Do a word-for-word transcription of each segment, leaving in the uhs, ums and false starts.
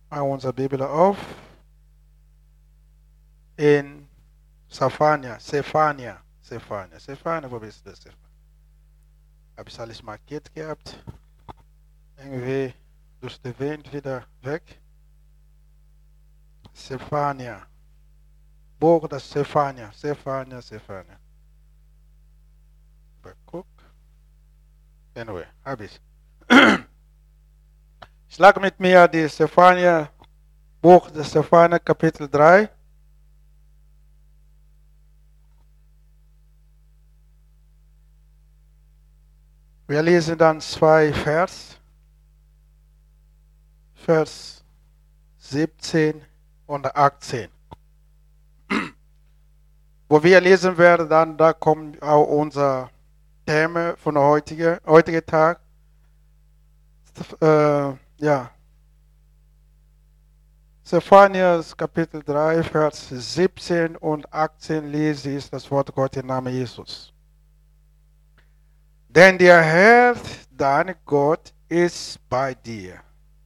Machen wir unsere Bibel auf. In Zephania, Zephania, Zephania, Zephania, wo bist du, Zephania? Habe ich alles markiert gehabt? Irgendwie durch den Wind wieder weg. Zephania. Buch das Zephania, Zephania, Zephania. Guck. Anyway, habe ich. Schlag mit mir die Zephania, Buch des Zephania, Kapitel drei. Wir lesen dann zwei Vers, Vers siebzehn und achtzehn. Wo wir lesen werden, dann da kommt auch unser Thema von der heutigen, heutigen Tag. Äh, ja. Zephanias Kapitel drei, Vers siebzehn und achtzehn lese ich das Wort Gottes im Namen Jesus. Denn der Herr, dein Gott, ist bei dir.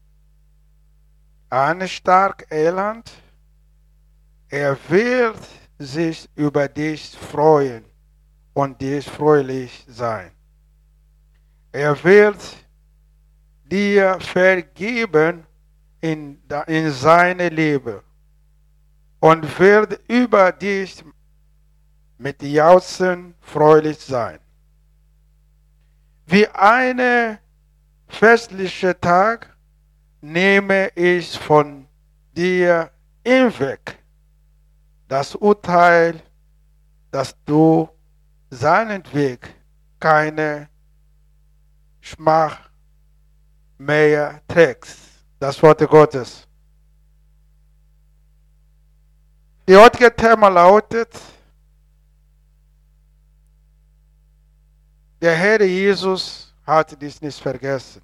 Ein stark Elend, er wird sich über dich freuen und dich fröhlich sein. Er wird dir vergeben in, in seine Liebe und wird über dich mit Jauchzen fröhlich sein. Wie ein festlicher Tag nehme ich von dir hinweg das Urteil, dass du seinen Weg keine Schmach mehr trägst. Das Wort Gottes. Die heutige Thema lautet: Der Herr Jesus hat dies nicht vergessen.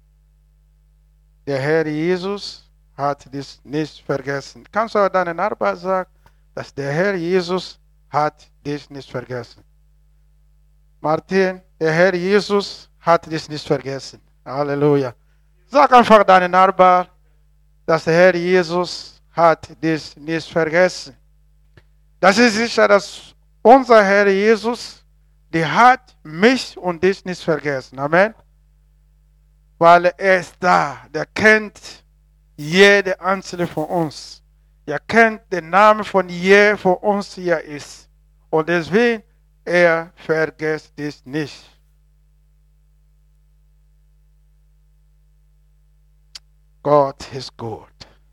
Der Herr Jesus hat dies nicht vergessen. Kannst du deinen Nachbarn sagen, dass der Herr Jesus hat dies nicht vergessen? Martin, der Herr Jesus hat dies nicht vergessen. Halleluja. Sag einfach deinen Nachbarn, dass der Herr Jesus hat dies nicht vergessen. Das ist sicher, dass unser Herr Jesus, der hat mich und dich nicht vergessen. Amen. Weil er ist da. Der kennt jede einzelne von uns. Er kennt den Namen von jedem von uns hier ist. Und deswegen, er vergisst dich nicht. Gott ist gut.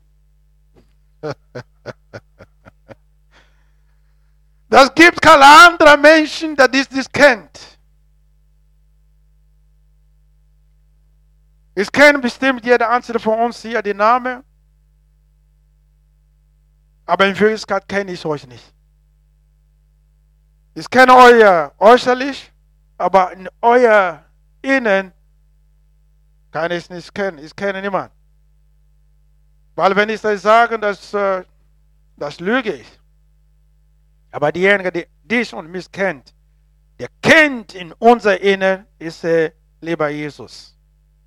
Das gibt kein anderer Menschen, der dies nicht kennt. Es kennt bestimmt jeder einzelne von uns hier den Namen. Aber in Wirklichkeit kenne ich euch nicht. Ich kenne euer äußerlich, aber in euer Innen kann ich es nicht kennen. Ich kenne niemanden. Weil wenn ich das sage, das, das lüge ich. Aber derjenige, der dich und mich kennt, der kennt in unser Innen, ist äh, lieber Jesus.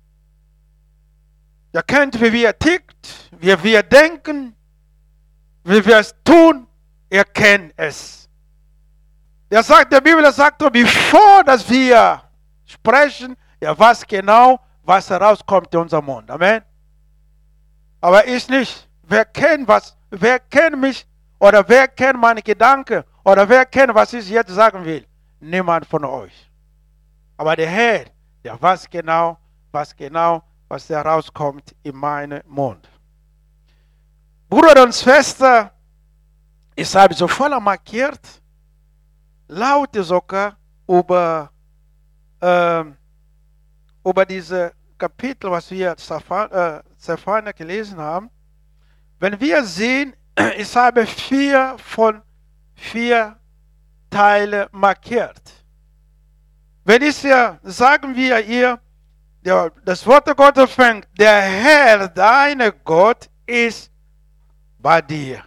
Er kennt, wie wir tickt, wie wir denken, wie wir es tun. Er kennt es. Der sagt, der Bibel sagt, bevor dass wir sprechen, er weiß genau, was herauskommt in unserem Mund. Amen. Aber ich nicht. Wer kennt was? Wer kennt mich? Oder wer kennt meine Gedanken? Oder wer kennt, was ich jetzt sagen will? Niemand von euch. Aber der Herr, der weiß genau, was genau, was herauskommt in meinem Mund. Bruder und Schwester, ich habe so voll markiert, laut sogar über, ähm, über diese Kapitel, was wir Zephania gelesen haben. Wenn wir sehen, ich habe vier von vier Teile markiert. Wenn ich ja, sagen wir hier, der, das Wort Gottes fängt, der Herr, dein Gott, ist bei dir.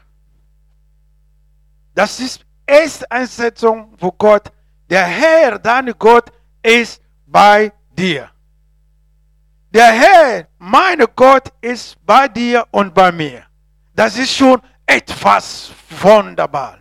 Das ist erste Einsetzung, wo Gott, der Herr, dein Gott, ist bei dir. der Herr, mein Gott, ist bei dir und bei mir. Das ist schon etwas wunderbar.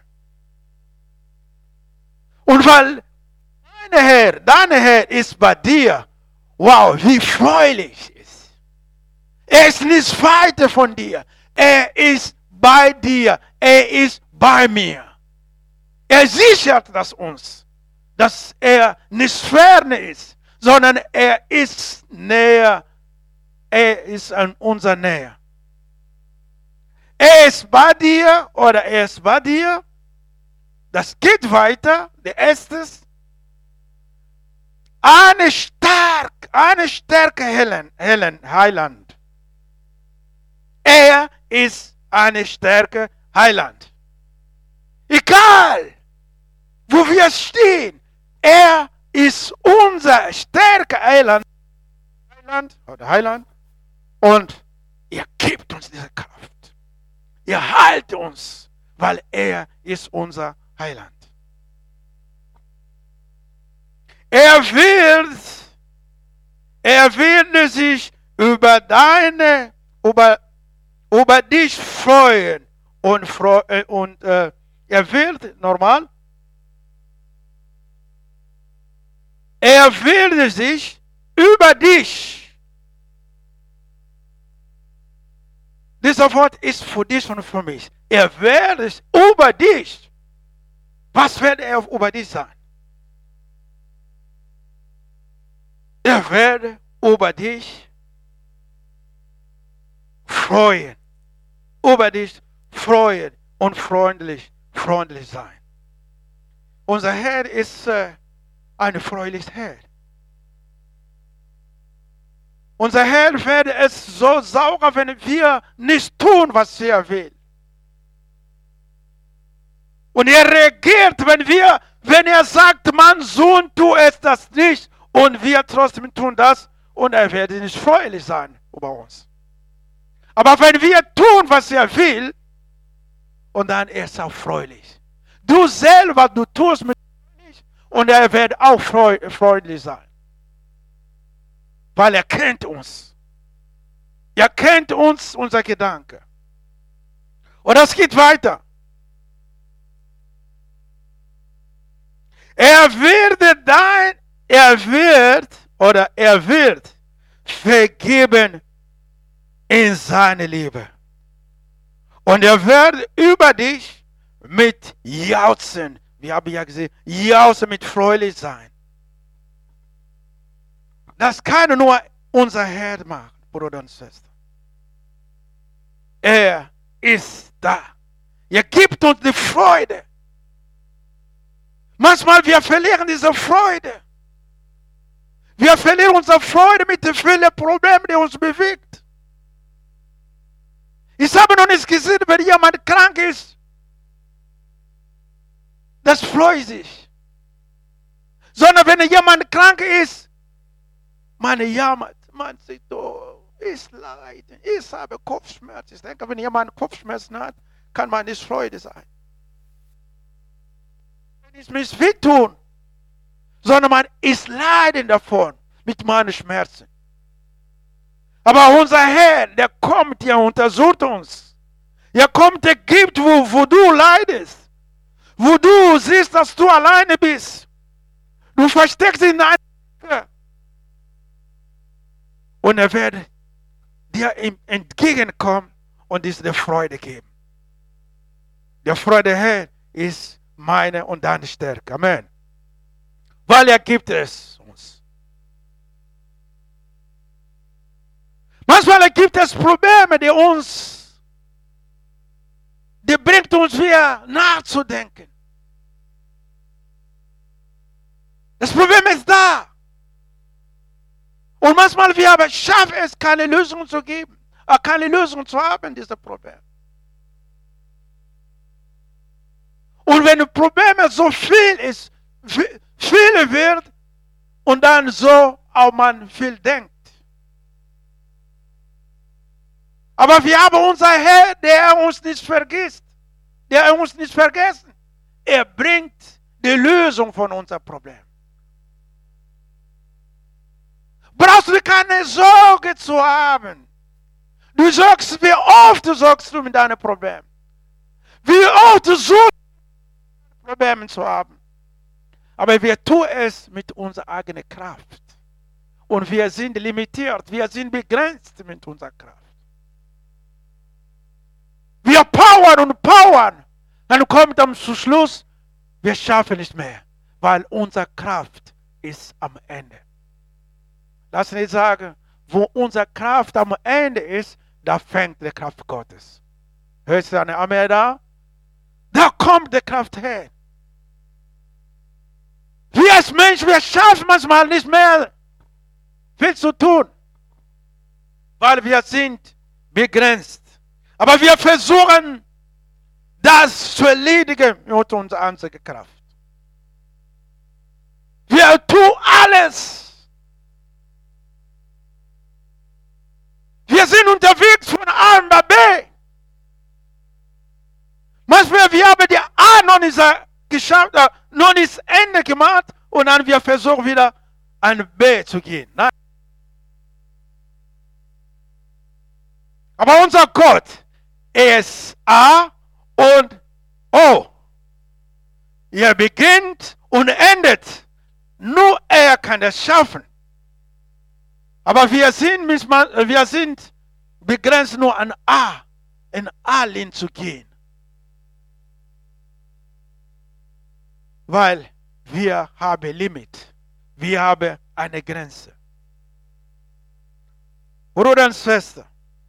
Und weil dein Herr, dein Herr ist bei dir, wow, wie freulich ist. Er ist nicht weiter von dir. Er ist bei dir. Er ist bei mir. Er sichert das uns, dass er nicht ferne ist, sondern er ist näher. Er ist an unserer Nähe. Er ist bei dir oder er ist bei dir. Das geht weiter. Der erste. Eine stark, eine starke Helen, Helen, Heiland. Er ist eine starke Heiland. Egal, wo wir stehen, er ist unser starker Heiland, Heiland oder Heiland, und er gibt uns diese Kraft. Er hält uns, weil er ist unser Heiland. Er wird, er wird sich über deine, über, über dich freuen und, und äh, er wird, normal, er wird sich über dich, dieser Wort ist für dich und für mich, er wird über dich, was wird er über dich sein? Er wird über dich freuen, über dich freuen und freundlich, freundlich sein. Unser Herr ist äh, ein freuliches Herr. Unser Herr wird es so sauer, wenn wir nicht tun, was er will. Und er reagiert, wenn wir, wenn er sagt, mein Sohn, tu es das nicht. Und wir trotzdem tun das und er wird nicht freudig sein über uns. Aber wenn wir tun, was er will, und dann ist er auch freudig. Du selber, du tust mit freudig und er wird auch freudig sein. Weil er kennt uns. Er kennt uns, unser Gedanke. Und das geht weiter. Er wird dein Er wird oder er wird vergeben in seine Liebe. Und er wird über dich mit Jauchzen, wir haben ja gesehen, Jauchzen mit freudig sein. Das kann nur unser Herr machen, Bruder und Schwester. Er ist da. Er gibt uns die Freude. Manchmal wir verlieren diese Freude. Wir verlieren unsere Freude mit den vielen Problemen, die uns bewegt. Ich habe noch nicht gesehen, wenn jemand krank ist. Das freut sich. Sondern wenn jemand krank ist, man jammert, man sagt, oh, ich leide, ich habe Kopfschmerzen. Ich denke, wenn jemand Kopfschmerzen hat, kann man nicht Freude sein. Wenn ich mich wehtun, sondern man ist leiden davon mit meinen Schmerzen. Aber unser Herr, der kommt, der untersucht uns. Er kommt, der gibt, wo, wo du leidest. Wo du siehst, dass du alleine bist. Du versteckst in einer Ecke. Und er wird dir entgegenkommen und dir die Freude geben. Der Freude Herr ist meine und deine Stärke. Amen. Weil er gibt es uns. Manchmal gibt es Probleme, die uns, die bringt uns wieder nachzudenken. Das Problem ist da. Und manchmal wir aber schaffen es, keine Lösung zu geben, keine Lösung zu haben, dieses Problem. Und wenn das Problem so viel ist, viel wird und dann so auch man viel denkt. Aber wir haben unser Herr, der uns nicht vergisst, der uns nicht vergessen. Er bringt die Lösung von unserem Problem. brauchst du keine Sorge zu haben. Du sagst, wie oft du sagst du mit deinen Problemen. Wie oft du suchst, Probleme zu haben. Aber wir tun es mit unserer eigenen Kraft. Und wir sind limitiert, wir sind begrenzt mit unserer Kraft. Wir powern und powern. Dann kommt am Schluss, wir schaffen nicht mehr, weil unsere Kraft ist am Ende. Lass uns nicht sagen, wo unsere Kraft am Ende ist, da fängt die Kraft Gottes. Hörst du eine Amen da? Da kommt die Kraft her. Wir als Menschen, wir schaffen manchmal nicht mehr viel zu tun, weil wir sind begrenzt. Aber wir versuchen, das zu erledigen mit unserer einzigen Kraft. Wir tun alles. Wir sind unterwegs von A nach B. Manchmal wir haben die A noch nicht geschafft, noch nicht das Ende gemacht und dann wir versuchen wieder an B zu gehen. Nein. Aber unser Gott ist A und O. Er beginnt und endet. Nur er kann das schaffen. Aber wir sind, wir sind begrenzt nur an A, in A hinzugehen. Weil wir haben Limit. Wir haben eine Grenze. Bruder und Schwester.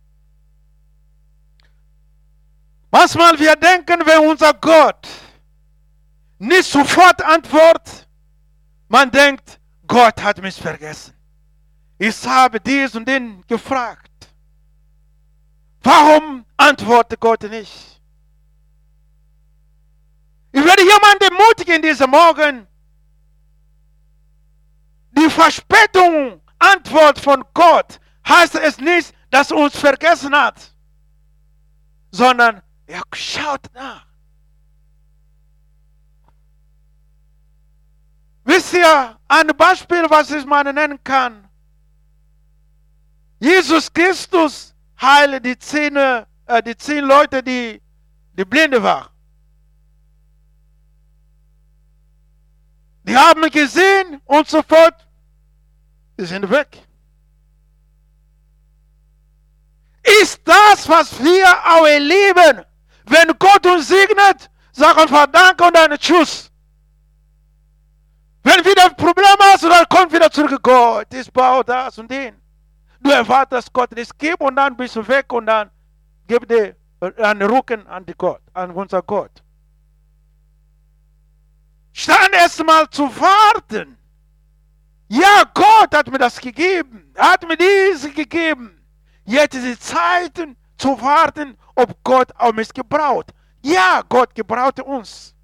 Manchmal wir denken, wenn unser Gott nicht sofort antwortet, man denkt, Gott hat mich vergessen. Ich habe dies und den gefragt. Warum antwortet Gott nicht? Ich werde jemanden ermutigen diesen Morgen. Die Verspätung, Antwort von Gott, heißt es nicht, dass er uns vergessen hat, sondern er schaut nach. Wisst ihr, ein Beispiel, was ich mal nennen kann. Jesus Christus heilte die zehn, äh, die zehn Leute, die, die blinde waren. Die haben gesehen und sofort, die sind weg. Ist das, was wir auch erleben, wenn Gott uns segnet, sagen einfach Danke und einen Tschüss. Wenn wieder ein Problem hast, dann kommt wieder zurück, Gott, ich baue das und den. Du erwartest, dass Gott es gibt und dann bist du weg und dann gib dir einen Rücken an, die Gott, an unser Gott. Statt erstmal zu warten. Ja, Gott hat mir das gegeben. Er hat mir diese gegeben. Jetzt ist die Zeit zu warten, ob Gott auch mich gebraucht. Ja, Gott gebraucht uns.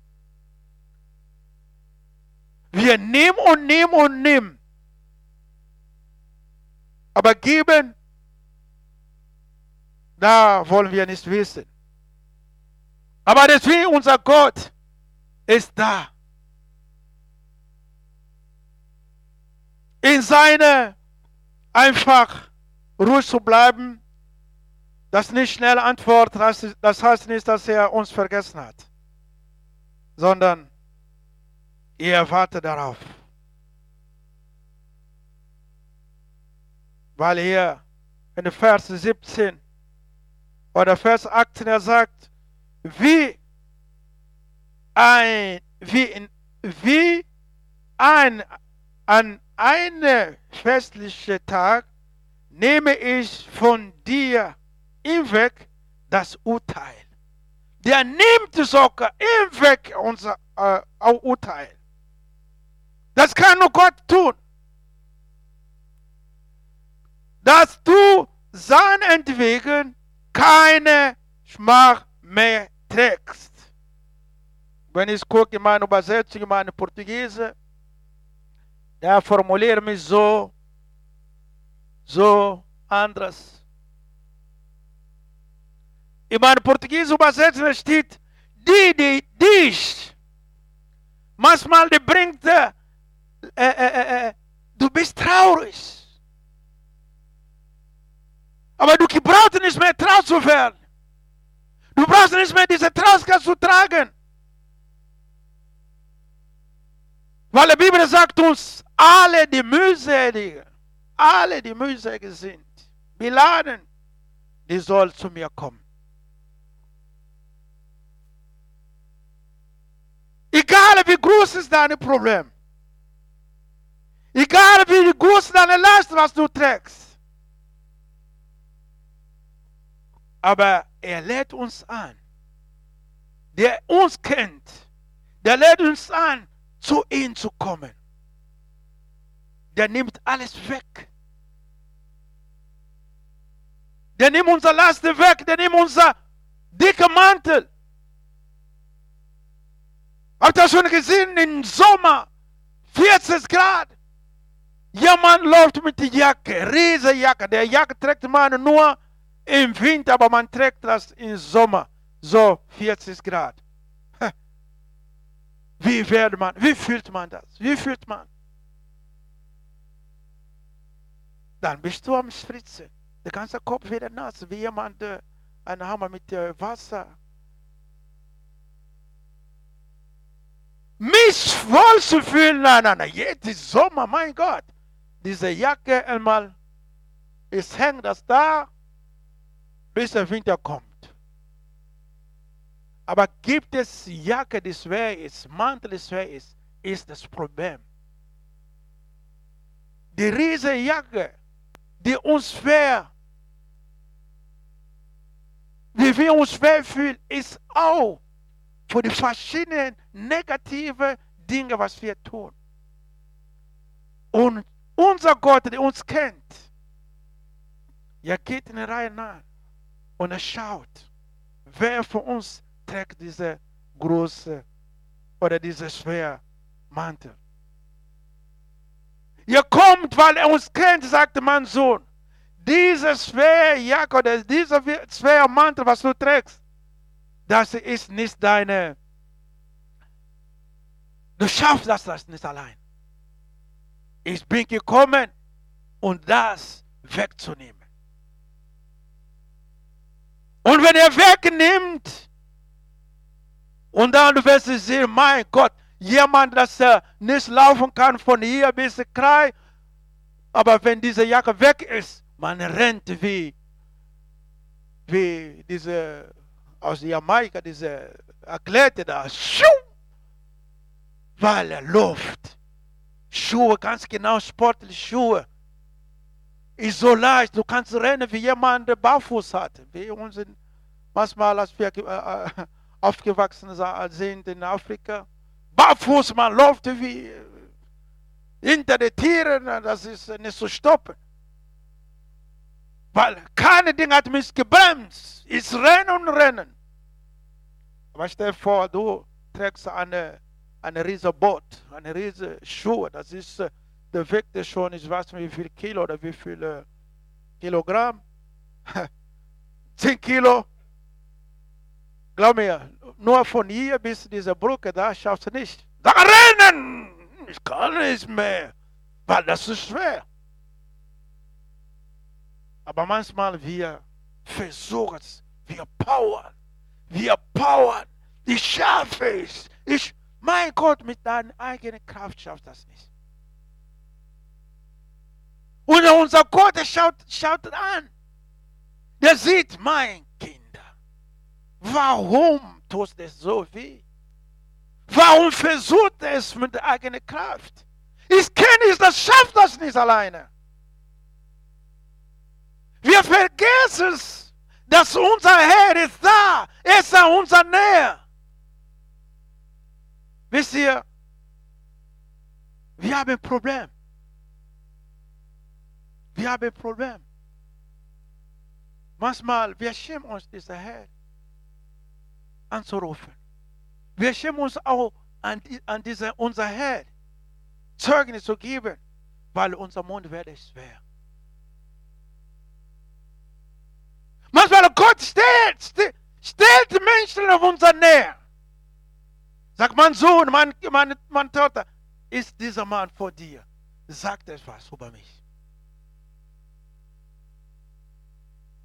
Wir nehmen und nehmen und nehmen. Aber geben, da wollen wir nicht wissen. Aber deswegen unser Gott ist da. In seine einfach ruhig zu bleiben, das nicht schnell antwortet, das heißt nicht, dass er uns vergessen hat, sondern er wartet darauf. Weil hier in Vers siebzehn oder Vers achtzehn er sagt, wie ein, wie, in, wie ein, an einem festlichen Tag nehme ich von dir hinweg das Urteil. Der nimmt sogar hinweg unser äh, Urteil. Das kann nur Gott tun. Dass du seinetwegen keine Schmach mehr trägst. Wenn ich gucke in meine Übersetzung, in meine Portugiese, da formuliere mich so, so anders. In meiner portugiesischen Übersetzung steht, die, die dich, manchmal die bringt, äh, äh, äh, du bist traurig. Aber du brauchst nicht mehr traurig zu werden. Du brauchst nicht mehr diese Traurigkeit zu tragen. Weil die Bibel sagt uns, alle die mühseligen, alle die mühselig sind, beladen, die soll zu mir kommen. Egal wie groß ist dein Problem. Egal wie groß deine Last, was du trägst. Aber er lädt uns an, der uns kennt, der lädt uns an, zu ihm zu kommen. Der nimmt alles weg. Der nimmt unsere Last weg, der nimmt unser dicker Mantel. Habt ihr schon gesehen, im Sommer, vierzig Grad, jemand läuft mit der Jacke, riesige Jacke. Der Jacke trägt man nur im Winter, aber man trägt das im Sommer, so vierzig Grad. Wie wird man, wie fühlt man das? Wie fühlt man? Dann bist du am Spritzen. Der ganze Kopf wird nass, wie jemand äh, einen Hammer mit äh, Wasser. Mich wohl zu fühlen, nein, nein, nein, jetzt Sommer, mein Gott. Diese Jacke einmal, es hängt das da, bis der Winter kommt. Aber gibt es Jacke, die schwer ist, Mantel, die schwer ist, ist das Problem. Die riesige Jacke, die uns schwer, wie wir uns schwer fühlen, ist auch für die verschiedenen negative Dinge, was wir tun. Und unser Gott, der uns kennt, er geht in der Reihe nach und er schaut, wer von uns trägt diese große oder diese schwere Mantel. Ihr kommt, weil er uns kennt, sagte mein Sohn. Diese schwere Jacke oder dieser schwere Mantel, was du trägst, das ist nicht deine. Du schaffst das, das nicht allein. Ich bin gekommen, um das wegzunehmen. Und wenn er wegnimmt, und dann wirst du sehen, mein Gott, jemand, das äh, nicht laufen kann von hier bis Krei, aber wenn diese Jacke weg ist, man rennt wie, wie diese aus Jamaika, diese Athlete da, schuh, weil er läuft. Schuhe, ganz genau, sportliche Schuhe. Ist so leicht, du kannst rennen wie jemand, der Barfuß hat. Wie uns in, manchmal, als wir äh, aufgewachsen sind in Afrika. Barfuß, man läuft wie hinter den Tieren, das ist nicht zu stoppen. Weil keine Ding hat mich gebremst. Ich renne und rennen. Aber stell dir vor, du trägst eine, eine riesige Boot, eine riesige Schuhe. Das ist, der wiegt schon, ich weiß nicht wie viel Kilo oder wie viel Kilogramm. Zehn Kilo. Glaub mir, nur von hier bis diese Brücke da schaffst du nicht. Da rennen! Ich kann nicht mehr, weil das ist schwer. Aber manchmal wir versuchen es, wir powern, wir powern. Ich schaffe es. Ich, mein Gott, mit deiner eigenen Kraft schafft das nicht. Und unser Gott, der schaut, schaut an. Der sieht, mein Kinder, warum tust du es so weh? Warum versucht er es mit der eigenen Kraft? Ich kenne es, das schafft das nicht alleine. Wir vergessen es, dass unser Herr ist da. Er ist in unserer Nähe. Wisst ihr, wir haben ein Problem. Wir haben ein Problem. Manchmal, wir schämen uns, dieser Herr anzurufen. Wir schämen uns auch, an, an diese, unser Herr Zeugnis zu geben, weil unser Mund wird schwer. Manchmal Gott stellt, stellt, stellt Menschen auf unserer Nähe. Sagt mein Sohn, mein, meine, meine Tochter, ist dieser Mann vor dir? Sagt etwas über mich.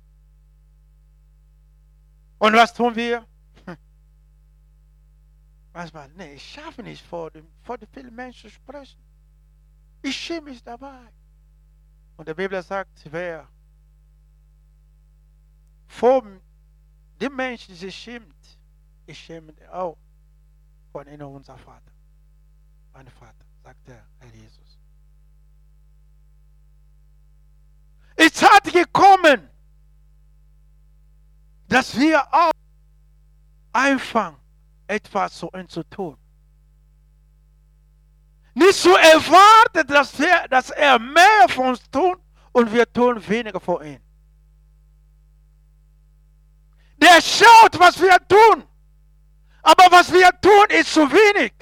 Und was tun wir? Manchmal, nee, ich schaffe nicht, vor, dem, vor den vielen Menschen zu sprechen. Ich schäme mich dabei. Und die Bibel sagt, wer vor dem Menschen sich schämt, ich schäme mich auch von ihnen unser Vater. Mein Vater, sagt der Herr Jesus. Es hat gekommen, dass wir auch anfangen, etwas zu uns zu tun. Nicht zu erwarten, dass, wir, dass er mehr von uns tut und wir tun weniger von ihm. Der schaut, was wir tun, aber was wir tun, ist zu wenig.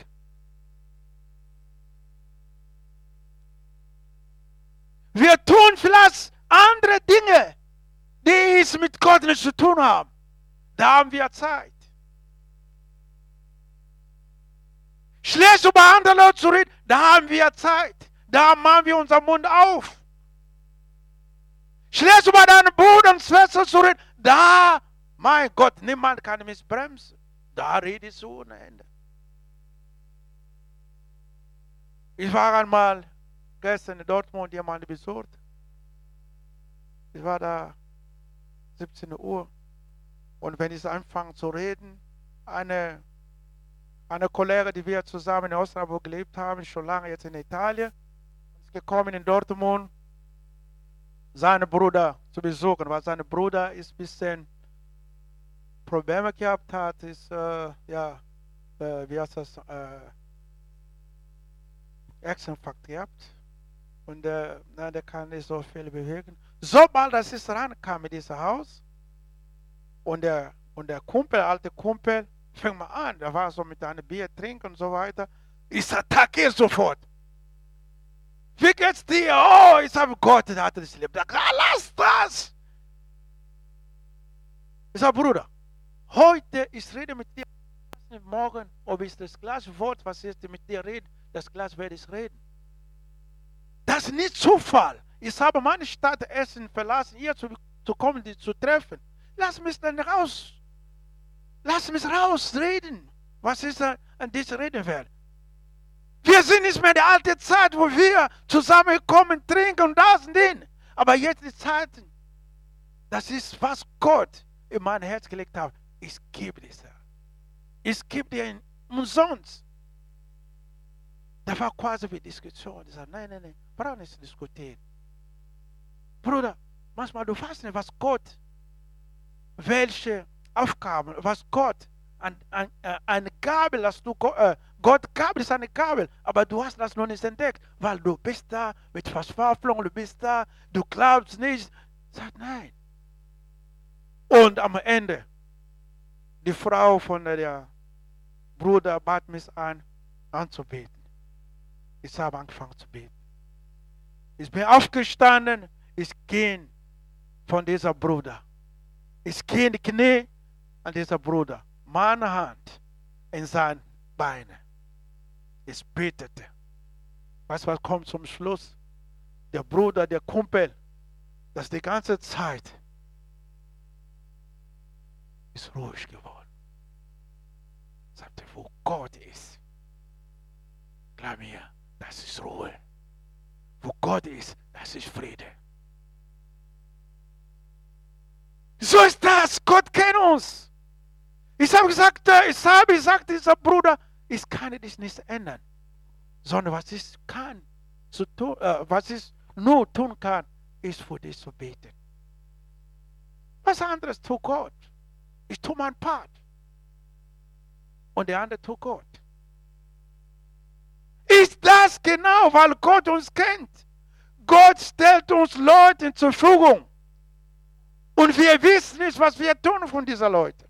Wir tun vielleicht andere Dinge, die es mit Gott nicht zu tun haben. Da haben wir Zeit. Schlecht über andere Leute zu reden, da haben wir Zeit. Da machen wir unseren Mund auf. Schlecht über deine Bruder und Schwester zu reden, da, mein Gott, niemand kann mich bremsen. Da rede ich so ohne Ende. Ich war einmal gestern in Dortmund jemanden besucht. Ich war da siebzehn Uhr. Und wenn ich anfange zu reden, eine, eine Kollegin, die wir zusammen in Osnabrück gelebt haben, schon lange jetzt in Italien, ist gekommen in Dortmund, seinen Bruder zu besuchen, weil sein Bruder ist ein bisschen Probleme gehabt hat, ist, äh, ja, äh, wie heißt das, äh, Herzinfarkt gehabt. Und äh, na, der kann nicht so viel bewegen. Sobald das ist rankam in dieses Haus, und der, und der Kumpel, alte Kumpel, fängt mal an, der war so mit einem Bier trinken und so weiter. Ich attackiere sofort. Wie geht's dir? Oh, ich sage, Gott, der hat das Leben. Ah, lass das! Ich sage, Bruder, heute, ich rede mit dir, morgen, ob ich das gleiche Wort, was ich mit dir rede, das gleiche werde ich reden. Das ist nicht Zufall. Ich habe meine Stadt Essen verlassen, hier zu, zu kommen, die zu treffen. Lass mich dann raus. Lass mich rausreden, was ich an dich reden werde. Wir sind nicht mehr in der alten Zeit, wo wir zusammenkommen, trinken und das und den. Aber jetzt die Zeiten, das ist, was Gott in mein Herz gelegt hat. Ich gebe dir. Ich gebe dir umsonst. Da war quasi eine Diskussion. Ich sagte, nein, nein, nein, brauch nicht diskutieren. Bruder, manchmal du weißt nicht, was Gott, welche Aufgaben, was Gott, an, an, äh, eine Gabel, dass du, äh, Gott Gabel ist eine Gabel, aber du hast das noch nicht entdeckt, weil du bist da mit Verzweiflung, du bist da, du glaubst nicht. Sag nein. Und am Ende, die Frau von der Bruder bat mich an, anzubeten. Ich habe angefangen zu beten. Ich bin aufgestanden, ich gehe von dieser Bruder. Ich gehe in die Knie an dieser Bruder. Meine Hand in seine Beine. Ich betete. Weißt du, was kommt zum Schluss? Der Bruder, der Kumpel, das die ganze Zeit ist ruhig geworden. Sagte, wo Gott ist, glaub mir, das ist Ruhe. Wo Gott ist, das ist Friede. So ist das. Gott kennt uns. Ich habe gesagt, ich habe gesagt, dieser Bruder, ich kann dich nicht ändern. Sondern was ich kann, zu tun, äh, was ich nur tun kann, ist für dich zu beten. Was anderes tut Gott. Ich tue meinen Part. Und der andere tut Gott. Ist das genau, weil Gott uns kennt? Gott stellt uns Leute zur Verfügung. Und wir wissen nicht, was wir tun von diesen Leuten.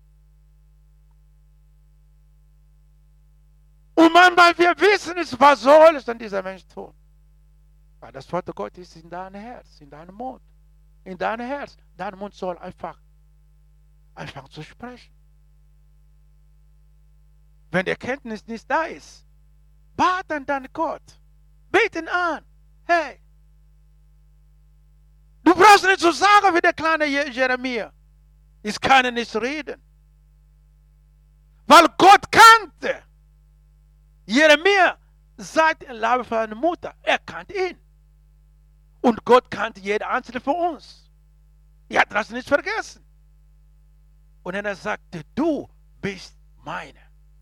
Und manchmal wir wissen nicht, was soll es denn dieser Mensch tun? Weil das Wort Gottes ist in deinem Herz, in deinem Mund. In deinem Herz. Dein Mund soll einfach anfangen zu sprechen. Wenn die Erkenntnis nicht da ist, bat an deinen Gott. Beten an. Hey. Du brauchst nicht zu sagen wie der kleine Jeremia. Ich kann nicht reden. Weil Gott kannte Jeremia seit dem Leben von seiner Mutter. Er kannte ihn. Und Gott kannte jeder einzelne von uns. Er hat das nicht vergessen. Und er sagte, du bist meine.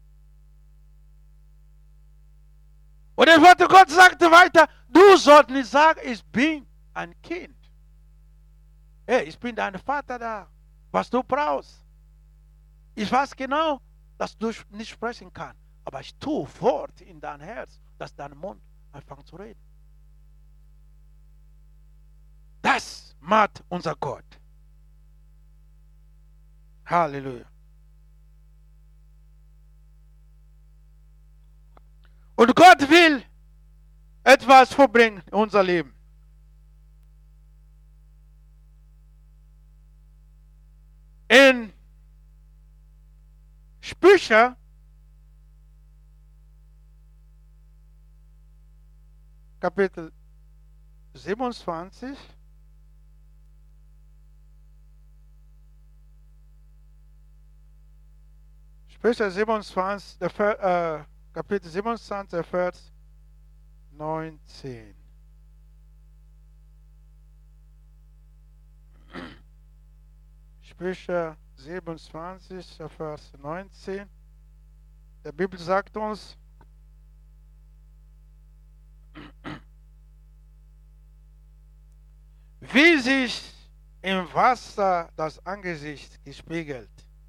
Und der Vater Gott sagte weiter, du sollst nicht sagen, ich bin ein Kind. Hey, ich bin dein Vater da. Was du brauchst. Ich weiß genau, dass du nicht sprechen kannst. Aber ich tue Wort in dein Herz, dass dein Mund anfängt zu reden. Das macht unser Gott. Halleluja. Und Gott will etwas vorbringen in unser Leben. In Sprüche Kapitel siebenundzwanzig Sprüche siebenundzwanzig, der Ver, äh, Kapitel siebenundzwanzig, der Vers neunzehn. Sprüche siebenundzwanzig, der Vers neunzehn. Der Bibel sagt uns, wie sich im Wasser das Angesicht gespiegelt,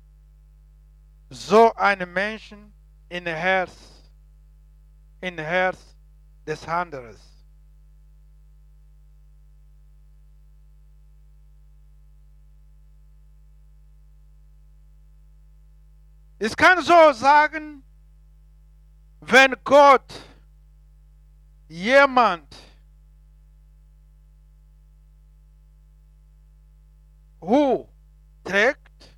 so ein Menschen in Herz, in Herz des anderen. Ich kann so sagen, wenn Gott jemand hoch trägt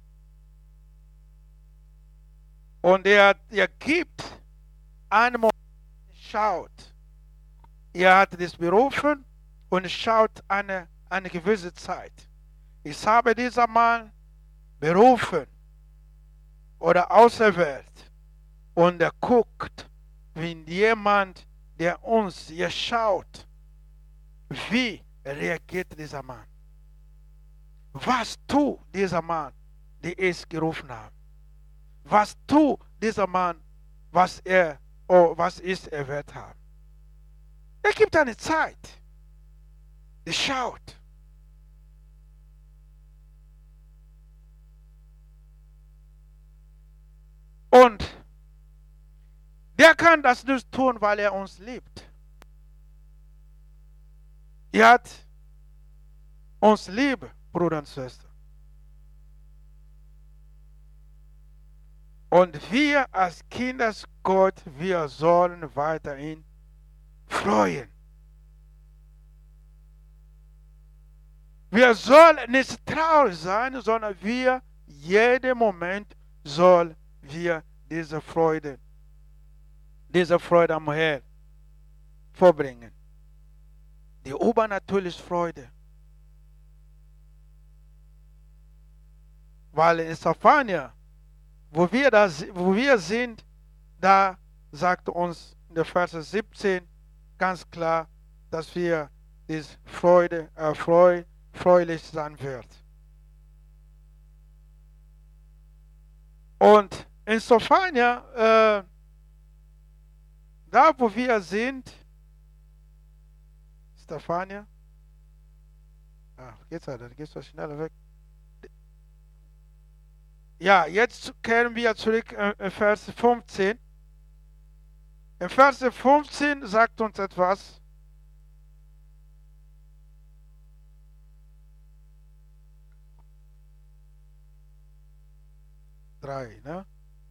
und er, er gibt einen Moment, schaut, er hat das berufen und schaut eine, eine gewisse Zeit. Ich habe dieser Mann berufen oder auserwählt und er guckt, wie jemand, der uns hier schaut, wie reagiert dieser Mann. Was tut dieser Mann, der es gerufen hat? Was tut dieser Mann, was er, oh, was ist erwählt hat? Er gibt eine Zeit. Er schaut. Und der kann das nicht tun, weil er uns liebt. Er hat uns lieb, Bruder und Schwester. Und wir als Kinder Gott, wir sollen weiterhin freuen. Wir sollen nicht traurig sein, sondern wir, jeden Moment sollen wir diese Freude, diese Freude am Herrn vorbringen. Die übernatürliche Freude. Weil in Zephania, wo wir, das, wo wir sind, da sagt uns in der Vers siebzehn ganz klar, dass wir diese Freude, äh, freu, freulich sein wird. Und in Zephania, äh, da wo wir sind, Zephania, ah, geht's ja, dann geht's doch schneller weg. Ja, jetzt kehren wir zurück in Vers fünfzehn. In Vers fünfzehn sagt uns etwas. drei, ne?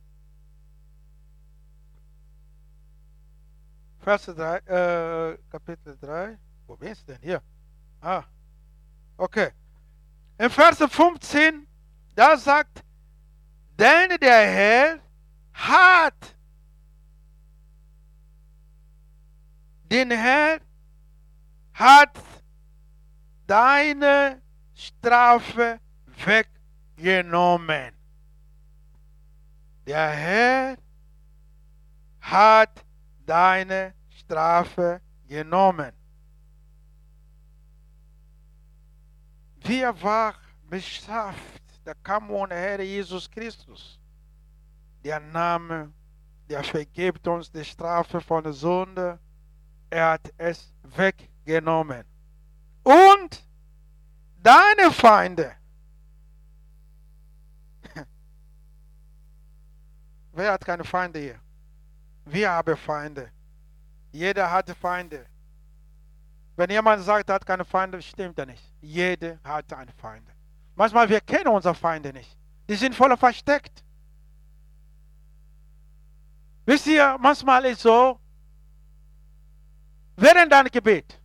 Vers drei, äh, Kapitel drei. Wo bist du denn hier? Ah, okay. In Vers fünfzehn, da sagt, denn der Herr hat den Herr hat deine Strafe genommen. Der Herr hat deine Strafe genommen. Wir waren bestraft. Da kam unser Herr Jesus Christus. Der Name, der vergibt uns die Strafe von der Sünde. Er hat es weggenommen. Und deine Feinde. Wer hat keine Feinde hier? Wir haben Feinde. Jeder hat Feinde. Wenn jemand sagt, er hat keine Feinde, stimmt er nicht. Jeder hat einen Feind. Manchmal wir kennen unsere Feinde nicht. Die sind voll versteckt. Wisst ihr, manchmal ist so, während dein Gebet,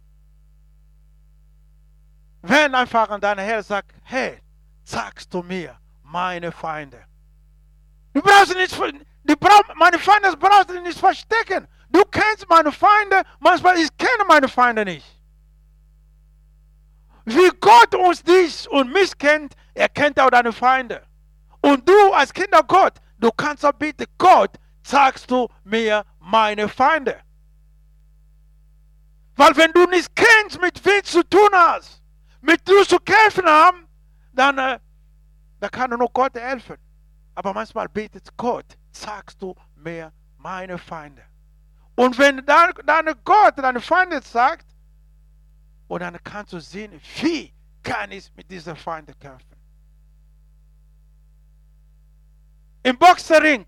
wenn einfach an dein Herr sagt, hey, sagst du mir meine Feinde. Du brauchst nicht, du brauchst, meine Feinde brauchst du nicht verstecken. Du kennst meine Feinde, manchmal ich kenne meine Feinde nicht. Wie Gott uns dich und mich kennt, er kennt auch deine Feinde. Und du als Kinder Gott, du kannst auch bitte, Gott, sagst du mir meine Feinde. Weil wenn du nicht kennst, mit wem zu tun hast, mit du zu kämpfen haben, dann, äh, dann kann nur Gott helfen. Aber manchmal betet Gott, sagst du mir meine Feinde. Und wenn dein, deine Gott deine Feinde sagt, und dann kannst du sehen, wie kann ich mit diesen Feinden kämpfen. Im Boxring,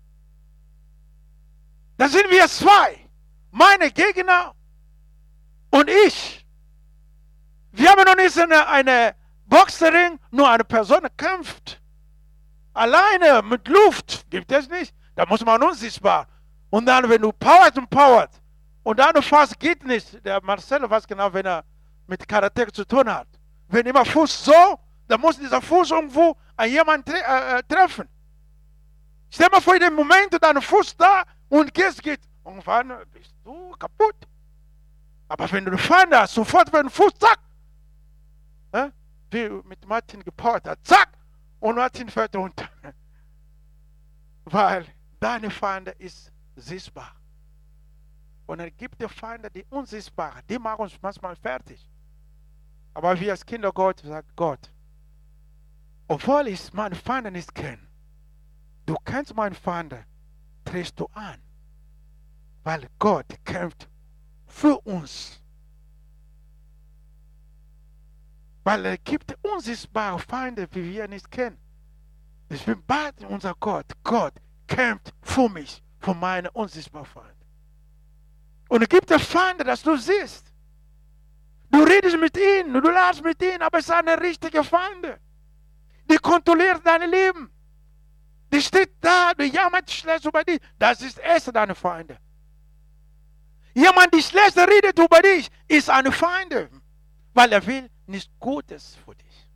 da sind wir zwei, meine Gegner und ich. Wir haben noch nicht eine, eine Boxring, nur eine Person kämpft. Alleine mit Luft gibt es nicht. Da muss man unsichtbar. Und dann, wenn du powert und powert, und dann fast geht nicht. Der Marcel weiß genau, wenn er mit Karate zu tun hat. Wenn immer Fuß so, dann muss dieser Fuß irgendwo an jemanden tre äh, treffen. Stell mal vor, den Moment, dein Fuß da und gehst, geht. Irgendwann bist du kaputt. Aber wenn du den Feind hast, sofort wenn du Fuß, zack. Äh, wie mit Martin gepowert hat, zack. Und Martin fällt runter. Weil deine Feinde ist sichtbar. Und es gibt die Feinde, die unsichtbaren, die machen uns manchmal fertig. Aber wir als Kinder Gott sagen, Gott, obwohl ich meine Feinde nicht kenne, du kennst meine Feinde, triffst du an. Weil Gott kämpft für uns. Weil es gibt unsichtbare Feinde, die wir nicht kennen. Ich bin bei unser Gott. Gott kämpft für mich, für meine unsichtbaren Feinde. Und es gibt Feinde, dass du siehst. Du redest mit ihnen, du lachst mit ihnen, aber es sind eine richtige Feinde. Die kontrolliert dein Leben. Die steht da, die jammert schlecht über dich. Das ist erst deine Feinde. Jemand, der schlecht redet über dich, ist eine Feinde. Weil er will nichts Gutes für dich.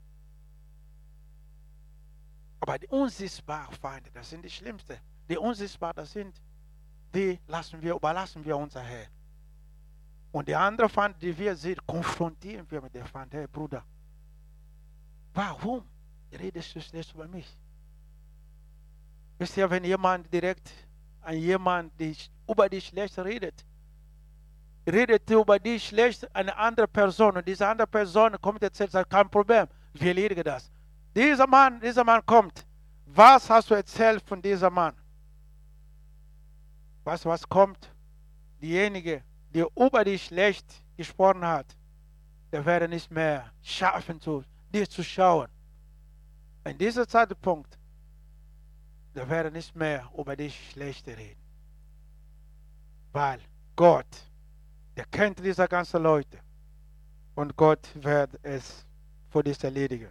Aber die unsichtbaren Feinde, das sind die schlimmsten. Die unsichtbaren, das sind die lassen wir, überlassen wir unser Herr. Und die anderen Feinde, die wir sehen, konfrontieren wir mit dem Feind. Hey Bruder, warum redest du schlecht über mich? Wisst ihr, wenn jemand direkt an jemanden, der über dich schlecht redet, redet über dich schlecht eine andere Person und diese andere Person kommt und erzählt, sagt, kein Problem, wir erledigen das. Dieser Mann, dieser Mann kommt. Was hast du erzählt von diesem Mann? Weißt du, was kommt? Diejenige, die über dich schlecht gesprochen hat, der werde nicht mehr schaffen, zu, dir zu schauen. In diesem Zeitpunkt, der werde nicht mehr über dich schlecht reden. Weil Gott, der kennt diese ganzen Leute. Und Gott wird es für dich erledigen.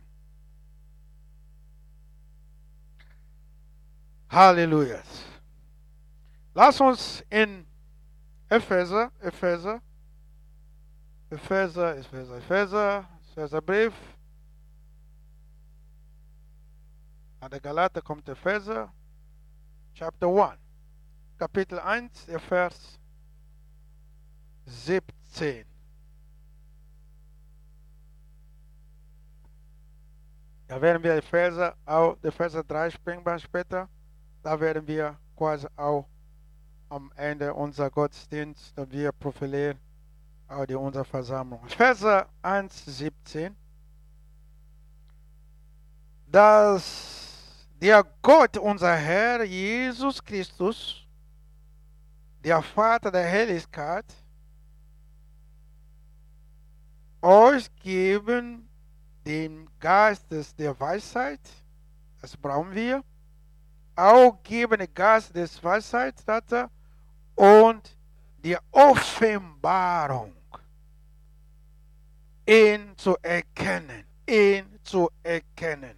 Halleluja. Lass uns in Epheser, Epheser, Epheser, Epheser, Epheser, Epheserbrief. An der Galater kommt Epheser, Chapter eins, Kapitel eins, der Vers siebzehn. Da werden wir die Verse, auch die Verse drei springen später. Da werden wir quasi auch am Ende unserer Gottesdienst, da wir profilieren, auch die unsere Versammlung. Verse eins, siebzehn. Dass der Gott, unser Herr Jesus Christus, der Vater der Herrlichkeit, euch geben den Geist des- der Weisheit, das brauchen wir, auch geben den Geist des Weisheit, sagt er, und die Offenbarung, ihn zu erkennen, ihn zu erkennen.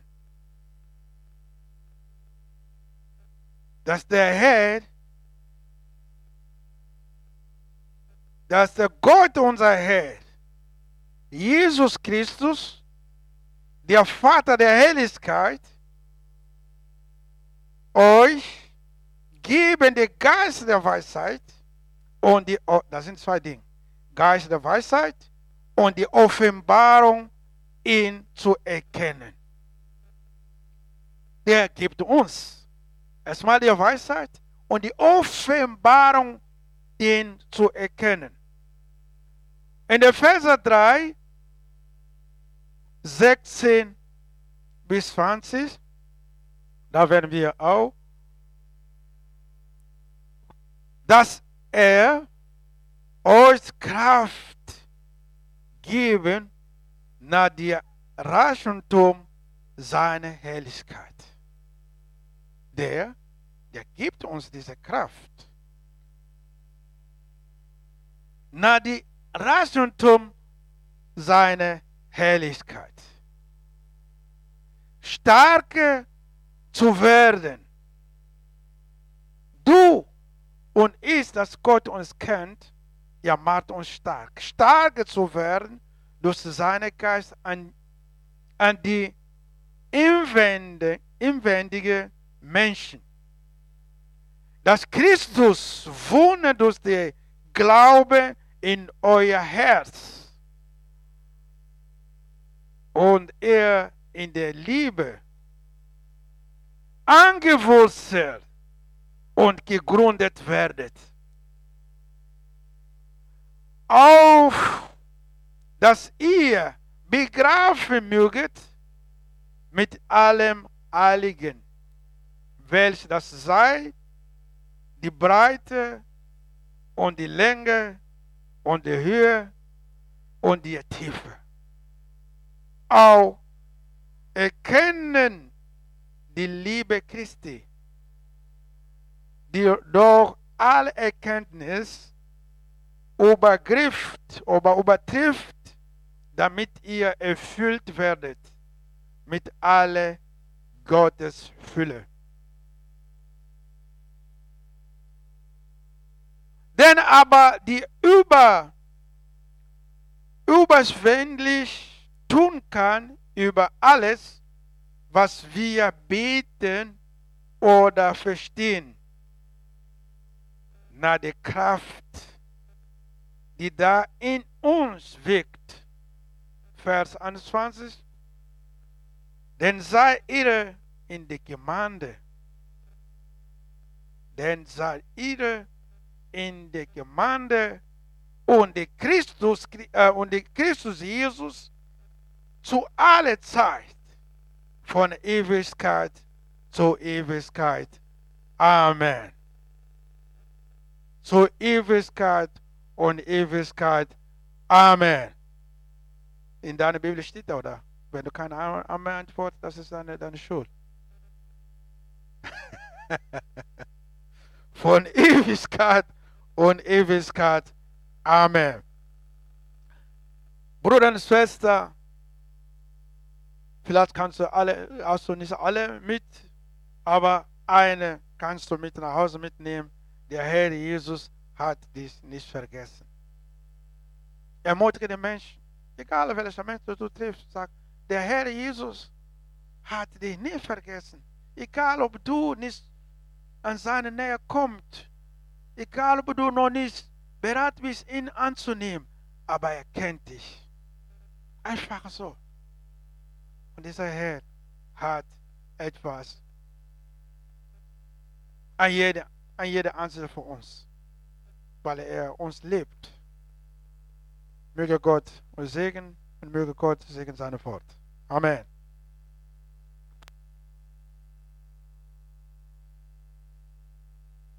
Dass der Herr, dass der Gott, unser Herr, Jesus Christus, der Vater der Herrlichkeit, euch geben den Geist der Weisheit und die, oh, das sind zwei Dinge, Geist der Weisheit und die Offenbarung, ihn zu erkennen. Der gibt uns erstmal die Weisheit und die Offenbarung, ihn zu erkennen. In der Verse drei, sechzehn bis zwanzig, da werden wir auch, dass er euch Kraft geben nach dem Reichtum seiner Herrlichkeit. Der, der gibt uns diese Kraft. Nach dem Reichtum seiner Herrlichkeit. Starke zu werden. Du und ich, dass Gott uns kennt, er macht uns stark. Stark zu werden durch seinen Geist an, an die inwendige, inwendige Menschen. Dass Christus wohne durch den Glaube in euer Herz und er in der Liebe angewurzelt und gegründet werdet. Auf, dass ihr begreifen möget mit allem Heiligen, welch das sei die Breite und die Länge und die Höhe und die Tiefe. Auch erkennen die Liebe Christi, die durch alle Erkenntnis übergrifft, oder übertrifft, damit ihr erfüllt werdet mit aller Gottes Fülle. Denn aber die über, überschwänglich tun kann über alles, was wir beten oder verstehen, nach der Kraft, die da in uns wirkt. Vers einundzwanzig. Denn sei ihr in der Gemeinde, denn sei ihr in der Gemeinde und der Christus, äh, und der Christus Jesus zu aller Zeit, von Ewigkeit zu Ewigkeit. Amen. Zu Ewigkeit und Ewigkeit. Amen. In deiner Bibel steht da, oder? Wenn du keine Amen antwortest, das ist deine, deine Schuld. Von Ewigkeit und Ewigkeit. Amen. Bruder und Schwester, vielleicht kannst du alle, also nicht alle mit, aber eine kannst du mit nach Hause mitnehmen. Der Herr Jesus hat dich nicht vergessen. Ermutige den Menschen, egal welcher Mensch du triffst, sag, der Herr Jesus hat dich nicht vergessen. Egal ob du nicht an seine Nähe kommst, egal ob du noch nicht bereit bist, ihn anzunehmen, aber er kennt dich. Einfach so. Und dieser Herr hat etwas an jeder, an jeder Einzelne von uns, weil er uns liebt. Möge Gott uns segnen und möge Gott segnen seine Wort. Amen.